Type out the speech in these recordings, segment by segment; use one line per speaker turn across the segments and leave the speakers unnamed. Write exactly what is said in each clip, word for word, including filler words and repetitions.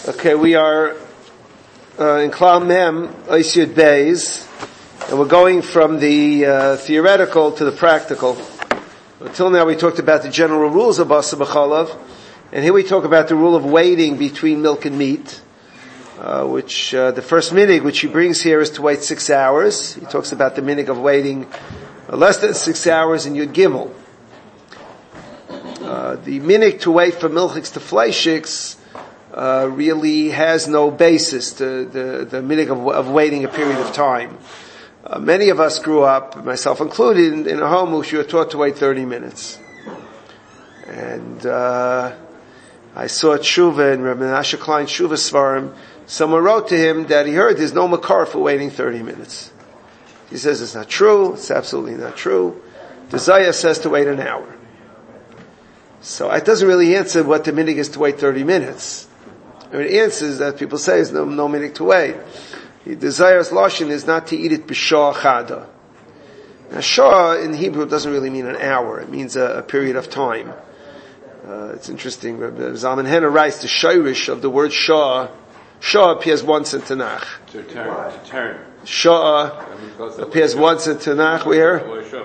Okay, we are uh, in Klal Mem, Ois Yud Beis, and we're going from the uh, theoretical to the practical. Until now we talked about the general rules of Basa B'chalav, and here we talk about the rule of waiting between milk and meat, uh, which uh, the first minig which he brings here is to wait six hours. He talks about the minig of waiting uh, less than six hours in Yud Gimel. Uh, the minig to wait from milchiks to fleishiks Uh, really has no basis, to the, the minig of, of waiting a period of time. Uh, many of us grew up, myself included, in, in a home which you were taught to wait thirty minutes. And, uh, I saw at Shuvah, in Rabbi Menashe Klein Shuvah Svarim, someone wrote to him that he heard there's no makar for waiting thirty minutes. He says it's not true, it's absolutely not true. The Zayah says to wait an hour. So it doesn't really answer what the minig is to wait thirty minutes. I mean, it answers that people say is no, no minig to wait. The desires lashon is not to eat it b'shah chada. Now, shah in Hebrew doesn't really mean an hour. It means a, a period of time. Uh, it's interesting. Zalman Henna writes the shirish of the word shah. Shah appears once in Tanakh.
To turn. To turn.
Shah appears once in Tanakh. Where?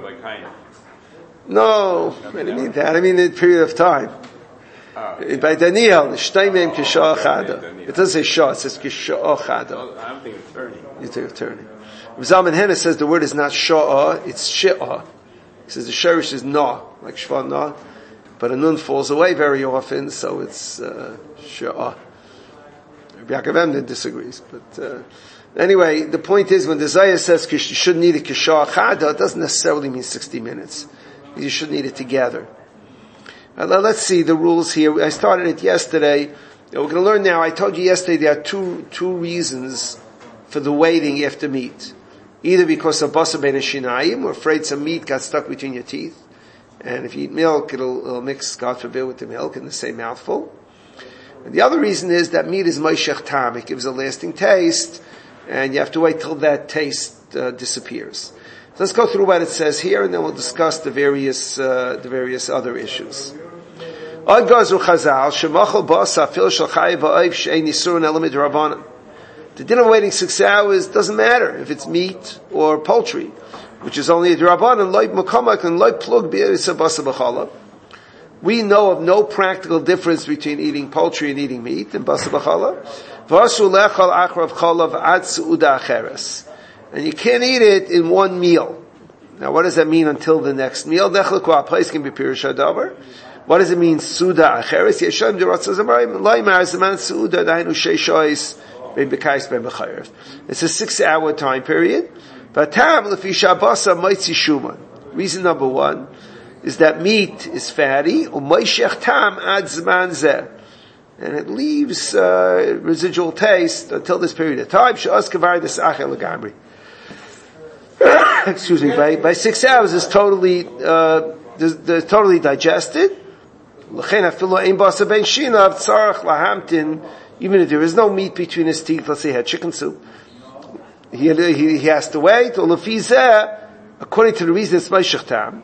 No, I didn't mean that. I mean the period of time. Oh. By Daniel, Shtaymeim Kishah Chada. It doesn't say Shah, it says Kishah Chada.
I'm thinking of turning.
You think of turning. Zalman Henna says the word is not Sha'ah, it's Shi'ah. He says the Sherish is Na, like Shva Na, but a Nun falls away very often, so it's uh, Sha'ah. Yaakov Emden disagrees, but uh, anyway, the point is when the Zayah says you shouldn't eat it Kishah Chada, it doesn't necessarily mean sixty minutes. You should eat it together. Uh, let's see the rules here. I started it yesterday. We're going to learn now. I told you yesterday there are two two reasons for the waiting after meat. Either because of basa ben shinayim, we're afraid some meat got stuck between your teeth, and if you eat milk, it'll, it'll mix, God forbid, with the milk in the same mouthful. And the other reason is that meat is moishech tam. It gives a lasting taste, and you have to wait till that taste uh, disappears. So let's go through what it says here, and then we'll discuss the various uh, the various other issues. The din of waiting six hours doesn't matter if it's meat or poultry, which is only a d'Rabbanan. We know of no practical difference between eating poultry and eating meat in basa b'chala. And you can't eat it in one meal. Now, what does that mean until the next meal? What does it mean, Suda Acheres? Yeshem Diratzah Zamarim, Laimar Zaman Suda, Dainu Sheishois, Ben Bekais, Ben Bechayev. It's a six hour time period. But Tam, Lefi Shabasa, Maitzi Shuman. Reason number one is that meat is fatty, Umayshech Tam Ad Zman Zeh. And it leaves, uh, residual taste until this period of time. Sha'as Kavar Des Achel Lagamri. Excuse me, by, by six hours is totally, uh, they're totally digested. Even if there is no meat between his teeth, let's say he had chicken soup, he, he, he has to wait. According to the reason it's Meshach Tam,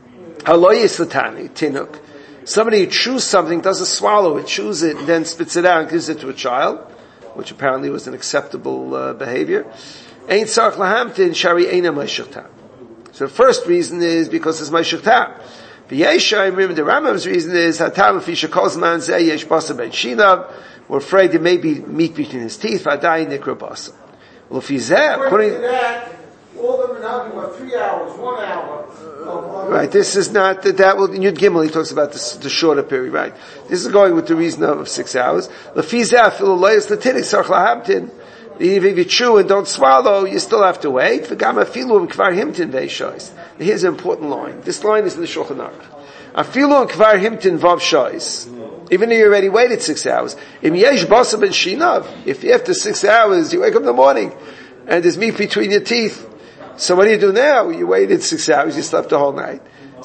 somebody who chews something, doesn't swallow it, chews it, and then spits it out and gives it to a child, which apparently was an acceptable uh, behavior. Ain't Sarach Lahamtin, Shari Eina Meshach Tam. So the first reason is because it's Meshach Tam. The Yeshayim, the Rambam's reason is Hatam Fisha Kozman Zeh Yesh Basa Ben Shinav. We're afraid there may be meat between his teeth. Vadai Nikra Basa. Well, if he's there, according
to that, all of them are talking about three hours, one hour. Of,
right. This is not that. That will in Yud Gimel he talks about the, the shorter period. Right. This is going with the reason of six hours. Lefizah Philolayas Latinik Sarch Lahabtin. Even if you chew and don't swallow, you still have to wait. Here's an important line. This line is in the Shulchan Aruch. Afilu and kvar himtin vav shois. Even if you already waited six hours. If after six hours you wake up in the morning and there's meat between your teeth, so what do you do now? You waited six hours, you slept the whole night.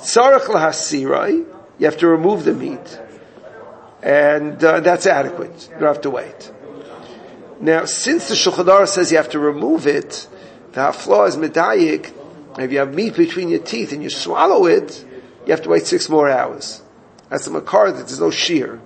You have to remove the meat. And uh, that's adequate. You don't have to wait. Now, since the Shulchan Aruch says you have to remove it, the haflah is medayik. If you have meat between your teeth and you swallow it, you have to wait six more hours. That's the makar that there's no shear.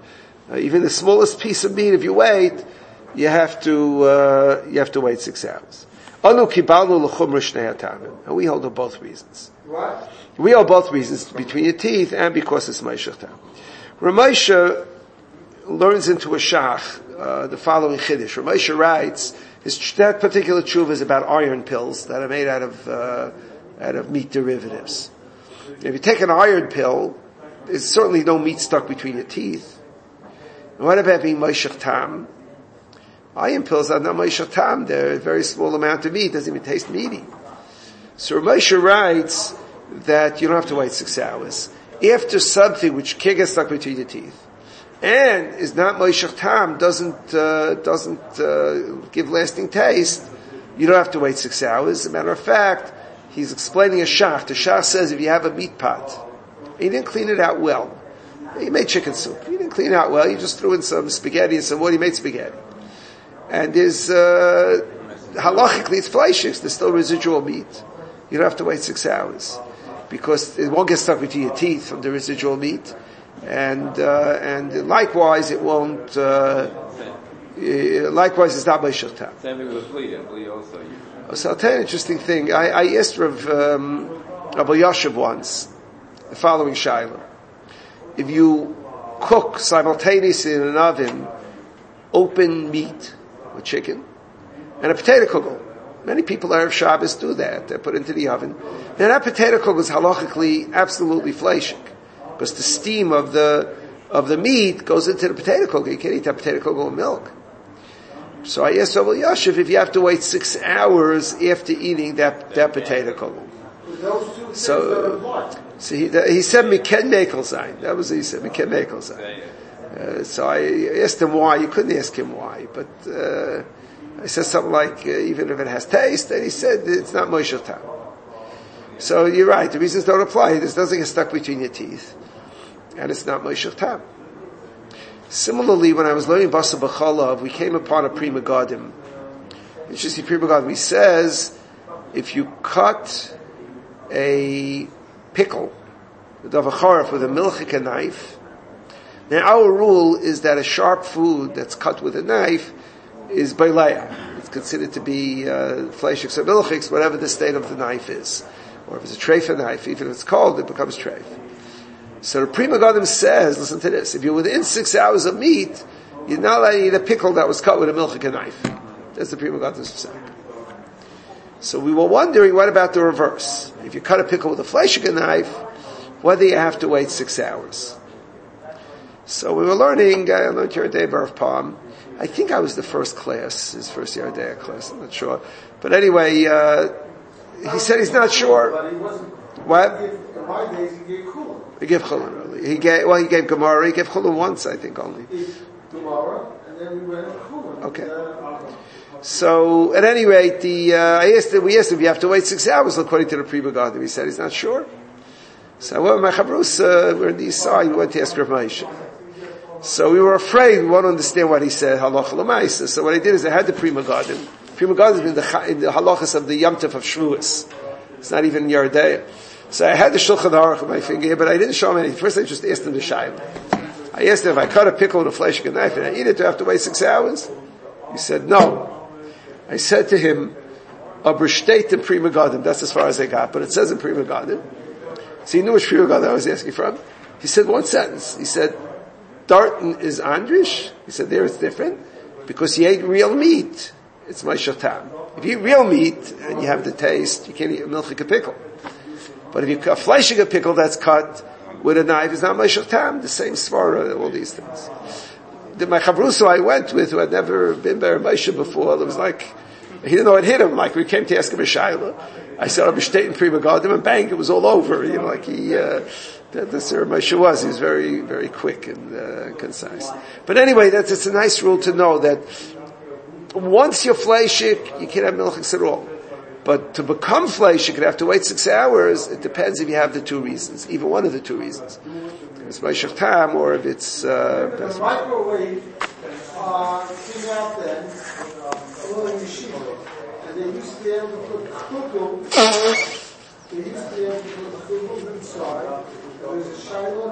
Uh, even the smallest piece of meat, if you wait, you have to, uh, you have to wait six hours. Anu kibalnu l'chumra shnei hatamim. And we hold of both reasons.
What?
We hold both reasons, between your teeth and because it's Meshach Tam. Ramesha learns into a shach, uh, the following chiddush. Ramesha writes, his, that particular tshuva is about iron pills that are made out of, uh, out of meat derivatives. If you take an iron pill, there's certainly no meat stuck between your teeth. And what about being Meshach Tam? Iron pills are not Meshach Tam, they're a very small amount of meat, doesn't even taste meaty. So Ramesha writes that you don't have to wait six hours. After something which can't get stuck between your teeth, and is not Meshach Tam, doesn't, uh, doesn't, uh, give lasting taste, you don't have to wait six hours. As a matter of fact, he's explaining a shach. The shach says if you have a meat pot, and you didn't clean it out well, you made chicken soup, you didn't clean it out well, you just threw in some spaghetti and some water, you made spaghetti. And there's, uh, halachically it's fleishik, there's still residual meat. You don't have to wait six hours. Because it won't get stuck between your teeth from the residual meat. And, uh, and likewise it won't, uh, likewise it's not Meshach Tam.
Same thing with flea, and flea also.
So I'll tell you an interesting thing. I, I asked Rav, um, Rabbi Yashiv once, the following shayla. If you cook simultaneously in an oven, open meat, with chicken, and a potato kugel. Many people Erev Shabbos do that. They put it into the oven. Now that potato kugel is halachically absolutely fleshik, because the steam of the of the meat goes into the potato kugel. You can't eat that potato kugel with milk. So I asked Rabbi Yashiv if you have to wait six hours after eating that that potato kugel. So, so he, he said Miken Mekel Zayin. That was what he said, Miken Mekel Zayin. Uh, so I asked him why. You couldn't ask him why, but uh, I said something like, uh, even if it has taste, and he said it's not Meshach Tam. So you're right, the reasons don't apply. This doesn't get stuck between your teeth, and it's not Meshach Tam. Similarly, when I was learning Basa B'chalav, we came upon a Pri Megadim. Interesting Pri Megadim. He says, if you cut a pickle, with a v'charaf, with a milchik knife, now our rule is that a sharp food that's cut with a knife is baileya. It's considered to be uh, fleishiks or milchiks, whatever the state of the knife is. Or if it's a treifa knife, even if it's cold, it becomes treif. So the Pri Megadim says, listen to this, if you're within six hours of meat, you're not allowed to eat a pickle that was cut with a milchik knife. That's the Pri Megadim's saying. So we were wondering, what about the reverse? If you cut a pickle with a fleishik knife, whether you have to wait six hours. So we were learning, I learned here at Bar of Palm. I think I was the first class, his first year day class, I'm not sure. But anyway, uh, he said he's not sure.
But he wasn't.
What?
In my days, he gave Chulun.
He gave Chulun early. He gave, well, he gave Gemara, he gave Chulun once, I think, only.
Gemara, and then we went on Chulun.
Okay. So, at any rate, the, uh, I asked him, we asked him, you have to wait six hours according to the Pri Megadim. He said he's not sure. So I went with my chavrus, uh, we're on the east side, we went to ask Rav Moshe. So we were afraid, we won't understand what he said, halacha l'maisa. So what I did is I had the Pri Megadim. Pri Megadim is in the, in the halachas of the Yom Tov of Shavuos. It's not even Year Day. So I had the Shulchan Aruch on my finger here, but I didn't show him anything. First I just asked him the shayla. I asked him if I cut a pickle with a flesh and a knife and I eat it, do I have to wait six hours? He said, no. I said to him, Abrishtet and Pri Megadim, that's as far as I got, but it says in Pri Megadim. So he knew which Pri Megadim I was asking from. He said one sentence. He said, Darton is Andrish. He said, there it's different. Because he ate real meat. It's Meshach Tam. If you eat real meat and you have the taste, you can't eat a milchik pickle. But if you cut fleshing a pickle that's cut with a knife, it's not Meshach Tam. The same svara, all these things. The, my chavruso I went with, who had never been Bar Moshe before, it was like, he didn't know what hit him. Like, we came to ask him a shayla. I said, I'm state in Pri Megadim, and bang, it was all over. You know, like he, uh, that the Sir Moshe was. He was very, very quick and, uh, concise. But anyway, that's, it's a nice rule to know that once you're fleshik, you can't have milchiks at all. But to become fleshik, you have to wait six hours. It depends if you have the two reasons, even one of the two reasons. If it's Meshach Tam, or if it's, uh,
the microwave, uh, came out then, a little yeshiva, and they used to be able to put kugel, they used to be able to put kugels inside. There was a shayla,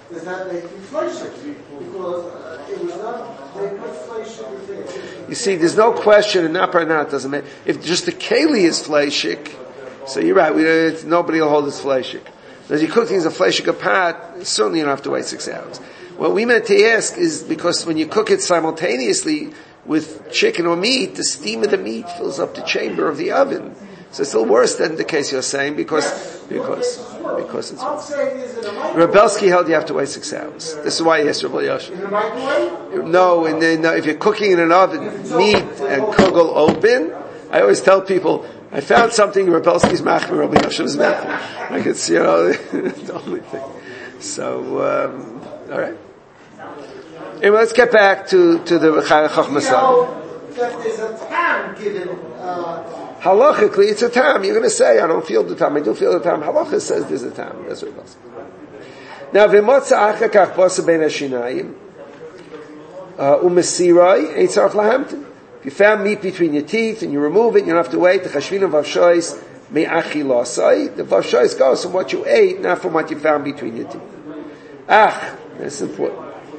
does that make it fleishik? Because uh, it was not, they put fleishik in.
You see, there's no question, and not or not doesn't matter. If just the keli is fleishik, so you're right, we, uh, nobody will hold this fleishik. But if you cook things in fleishik apart, certainly you don't have to wait six hours. What we meant to ask is because when you cook it simultaneously with chicken or meat, the steam of the meat fills up the chamber of the oven. So it's still worse than the case you're saying because because because it's worse. Rebelsky held you have to wait six hours. This is why he asked Rabbi Yosha. No, and then uh, if you're cooking in an oven, meat and kugel open, I always tell people, I found something Rebelsky's machmir, Rabbi Yosha's machmir. Like it's, you know, the only thing. So, um, all right. Anyway, let's get back to, to the Chachma Sadi.
That there's a time given, uh,
halachically, it's a tam. You're going to say, I don't feel the tam. I do feel the tam. Halacha says there's a tam. That's what it does. Now, v'motza achakach basa bein hashinayim, u'mesirai, ein tzarich lahamtin. If you found meat between your teeth and you remove it, you don't have to wait. The chashvinu vavshois me'achilasai. The vavshois goes from what you ate, not from what you found between your teeth. Ach, that's important.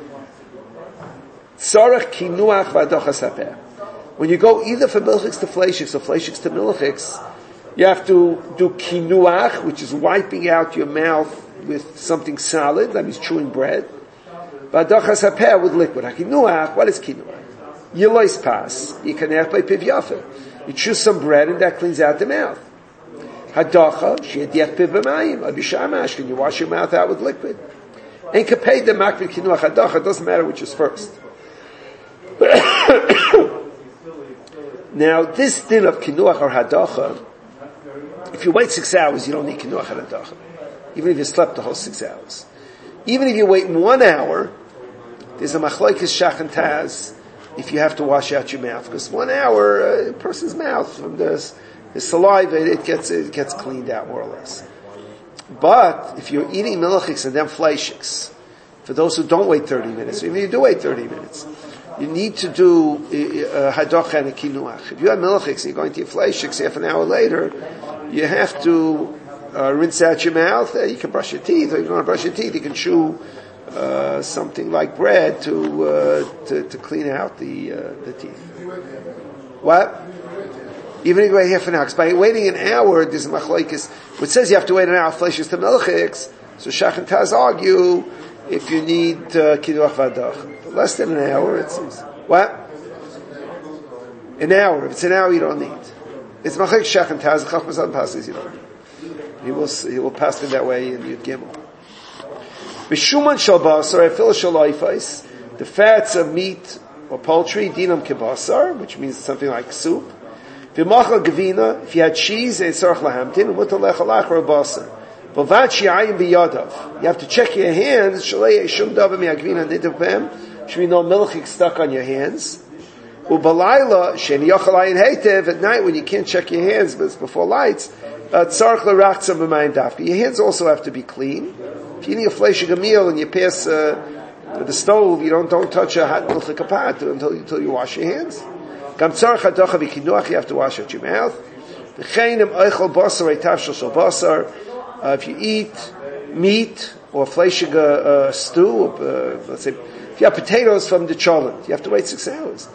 Tzarich kinuach v'adochas hapeh. When you go either from milchiks to fleishiks or fleishiks to milchiks, you have to do kinuach, which is wiping out your mouth with something solid, that means chewing bread. V'adochas hapeh with liquid. Kinuach, what is kinuach? Yilois pas, yikanech by piv yafer. You chew some bread and that cleans out the mouth. Hadocha, she'ediach piv b'mayim, abishamash, can you wash your mouth out with liquid? And kapei the makvid kinuach hadocha, doesn't matter which is first. Now, this din of kinuach or hadacha, if you wait six hours, you don't need kinuach or hadacha. Even if you slept the whole six hours. Even if you wait one hour, there's a machlokes shach and taz, if you have to wash out your mouth. Because one hour, uh, a person's mouth, from the, the saliva, it gets, it gets cleaned out more or less. But, if you're eating milchiks and then fleishiks, for those who don't wait thirty minutes, even if you do wait thirty minutes, you need to do hadocha and a kinuach. If you have milchiks and you're going to eat fleishiks half an hour later, you have to uh, rinse out your mouth. Uh, you can brush your teeth, or if you don't want to brush your teeth, you can chew uh, something like bread to uh, to, to clean out the uh, the teeth. What? Even if you wait half an hour. By waiting an hour, there's a machlokes. It says you have to wait an hour fleishiks to milchiks. So Shach and Taz argue if you need uh, kinuach v'adach. Less than an hour, it seems. What? An hour. If it's an hour, you don't need. It's machik shach and taz. Chachma Sadi passes, you don't need. He will, he will pass it that way in Yud Gimel. B'shuman shal basar, afil shal oifais, the fats of meat or poultry, dinam kebasar, which means something like soup. V'machal gevina, if you had cheese, and tzarich lahamtin, mutal lechalach or basar. You have to check your hands. Should be no milchik stuck on your hands. At night when you can't check your hands, but it's before lights, uh, your hands also have to be clean. If you're eating a fleshig meal and you pass uh, the stove, you don't don't touch a hot milchik apart until until you wash your hands. You have to wash out your mouth. Uh, if you eat meat or fleshig uh, stew, uh, let's say, if you have potatoes from the cholent, you have to wait six hours.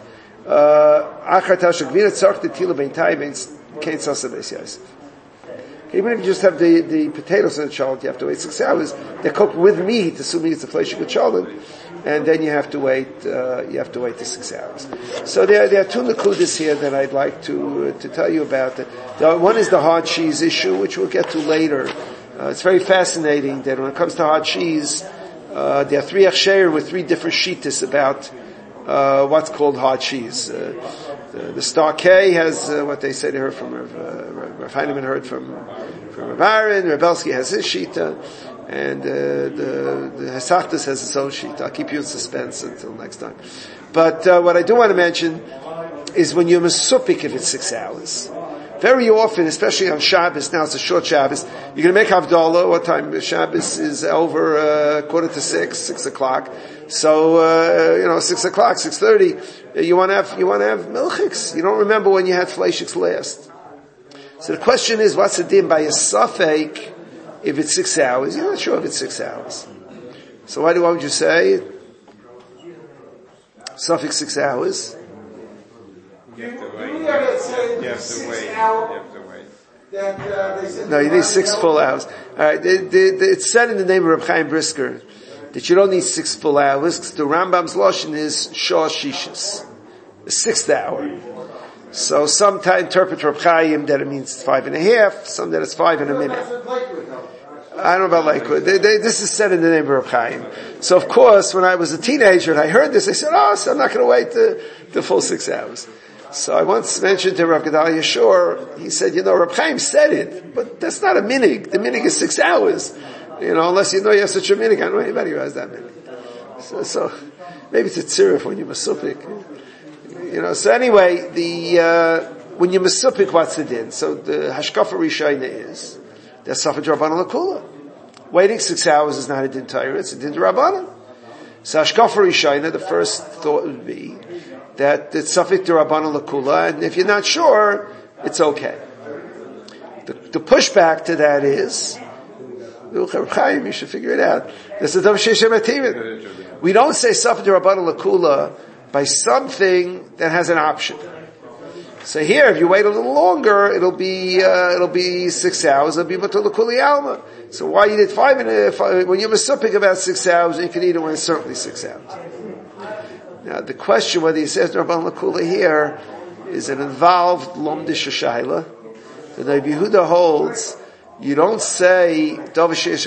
Even if you just have the, the potatoes in the cholent, you have to wait six hours. They're cooked with meat, assuming it's a fleshig cholent, and then you have to wait. Uh, you have to wait the six hours. So there, there are two nakudas here that I'd like to uh, to tell you about. The, the, one is the hard cheese issue, which we'll get to later. Uh, it's very fascinating that when it comes to hard cheese, uh, there are three achsher with three different shittas about uh, what's called hard cheese. Uh, the, the Star K has uh, what they say they heard from Rav, uh, Rav Heinemann heard from from Rav Aaron. Rebelsky has his shita, and uh, the the Hesachtas has its own shita. I'll keep you in suspense until next time. But uh, what I do want to mention is when you're mesupik if it's six hours. Very often, especially on Shabbos, now it's a short Shabbos, you're going to make Havdalah. What time? Shabbos is over uh, quarter to six, six o'clock. So, uh, you know, six o'clock, six thirty, you want to have, you want to have milchiks. You don't remember when you had fleishiks last. So the question is, what's the din by a safek if it's six hours? You're not sure if it's six hours. So why do, what would you say? Suffix six hours.
You have to
Do
wait.
we ever say
You have to
six
wait. You
hour
have to wait.
that uh, they said?
No, you need six full hours. Alright, the, the, the, it's said in the name of Reb Chaim Brisker that you don't need six full hours, because the Rambam's Lashon is Shah Shishas, the sixth hour. So some interpret Reb Chaim that it means five and a half, some that it's five and a minute. I don't know about Lakewood. They, they, this is said in the name of Reb Chaim. So of course, when I was a teenager and I heard this, I said, oh, so I'm not going to wait the, the full six hours. So I once mentioned to Rav Gedalia Shor, he said, you know, Reb Chaim said it, but that's not a minig. The minig is six hours. You know, unless you know you have such a minig. I don't know anybody who has that minig. So, so maybe it's a tzirif when you're masupik. You know, so anyway, the, uh, when you're masupik, what's the din? So the hashkafa rishayna is, that's Safed Rabbanan Lakula. Waiting six hours is not a din Torah, it's a din Rabbanan. So hashkafa rishayna, the first thought would be that it's Safed Rabbanan Lakula, and if you're not sure, it's okay. The, the pushback to that is, you should figure it out. This is the We don't say Safed Rabbanan Lakula by something that has an option. So here, if you wait a little longer, it'll be uh, it'll be six hours. It'll be Batul Kuli Alma. So why you did five and a five, when you're masupik about six hours, you can eat it when it's certainly six hours. Now the question whether he says Rabban Lakula here is an involved Lomdish Shaila. The Rabbi Yehuda holds you don't say Davashesh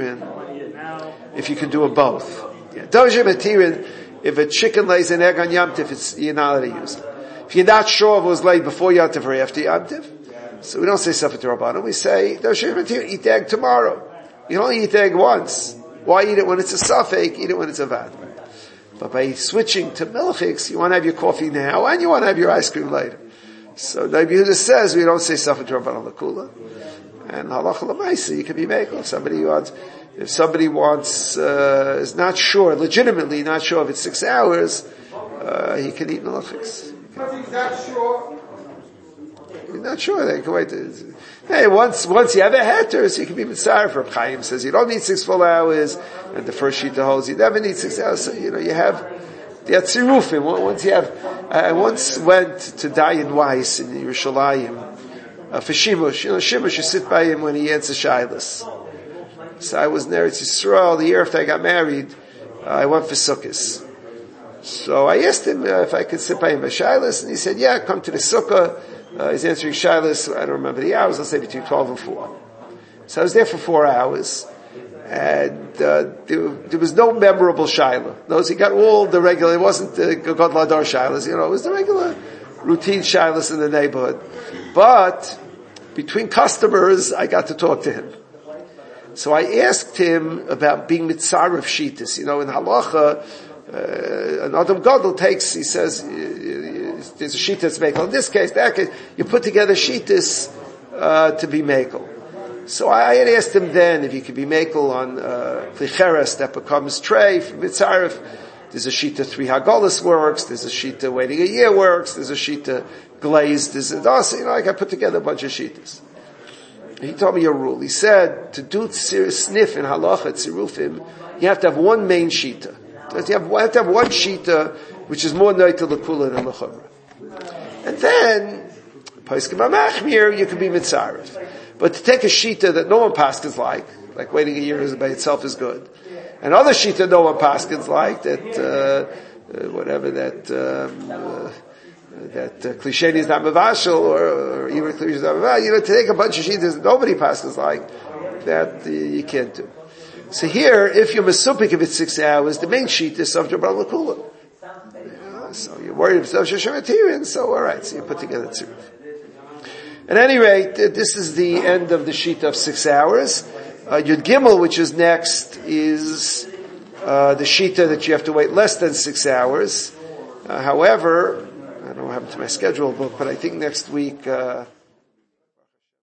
Matirin if you can do it both. Yeah. Davashesh Matirin, if a chicken lays an egg on Yom Tif, it's, you're not allowed to use it. If you're not sure if it was laid before Yom Tif or after Yom Tif, so we don't say Safed Rabbanan, we say, eat the egg tomorrow. You only eat the egg once. Why eat it when it's a Safek? Eat it when it's a Vad. But by switching to Milchiks, you want to have your coffee now, and you want to have your ice cream later. So Rabbi Yehuda says, we don't say Safed Rabbanan Lakula. And Halacha L'maisa, you can be making. If somebody wants, if somebody wants, uh, is not sure, legitimately not sure if it's six hours, uh, he can eat Milchiks.
But he's not sure.
You're not sure. They can wait. To, hey, once once you have a heter, so you can be mitzvah. For Chaim says you don't need six full hours, and the first sheet holds you never need six hours. So you know you have the atzirufim. Once you have, I once went to Dayan Weiss in Yerushalayim uh, for Shimush. You know, Shimush, you sit by him when he answers shilas. So I was in Eretz Yisrael the year after I got married. Uh, I went for Sukkos. So I asked him uh, if I could sit by him by shilas, and he said, yeah, come to the sukkah. Uh, he's answering shilas, I don't remember the hours, let's say between twelve and four. So I was there for four hours, and uh, there, there was no memorable shilah. Notice he got all the regular, it wasn't the God Ladar shilas, you know, it was the regular routine shilas in the neighborhood. But between customers, I got to talk to him. So I asked him about being mitzaref shitas. You know, in halacha, Uh, an Adam Gadol takes, he says, there's a sheet that's makel. In this case, that case, you put together sheetas, uh, to be makel. So I, I had asked him then if he could be makel on, uh, Flicheres that becomes tray for Mitzaref. There's a sheeta three Hagolas works, there's a sheeta waiting a year works, there's a sheeta glazed, there's a dasa, you know, like I put together a bunch of sheetas. He told me a rule. He said, to do sniff in halacha, tzirufim, you have to have one main sheeta. You have, you have to have one shita, which is more noita l'kula than l'chumra. And then, Paiskim HaMachmir, you can be mitzaref. But to take a shita that no one paskins like, like waiting a year is by itself is good. And other shita no one paskins like, that, uh, uh, whatever, that, um, uh, that uh, cliche is not mavashal, or, or even cliche is not mavashal. You know, to take a bunch of shitas that nobody paskins like, that uh, you can't do. So here, if you're masupik, if it's six hours, the main sheet is Safed Rabbanan Lakula. Yeah, so you're worried about Shematirin, so alright, so you put together tziruf. At any rate, this is the end of the sheet of six hours. Uh, Yud Gimel, which is next, is uh, the sheeta that you have to wait less than six hours. Uh, however, I don't know what happened to my schedule book, but I think next week, uh,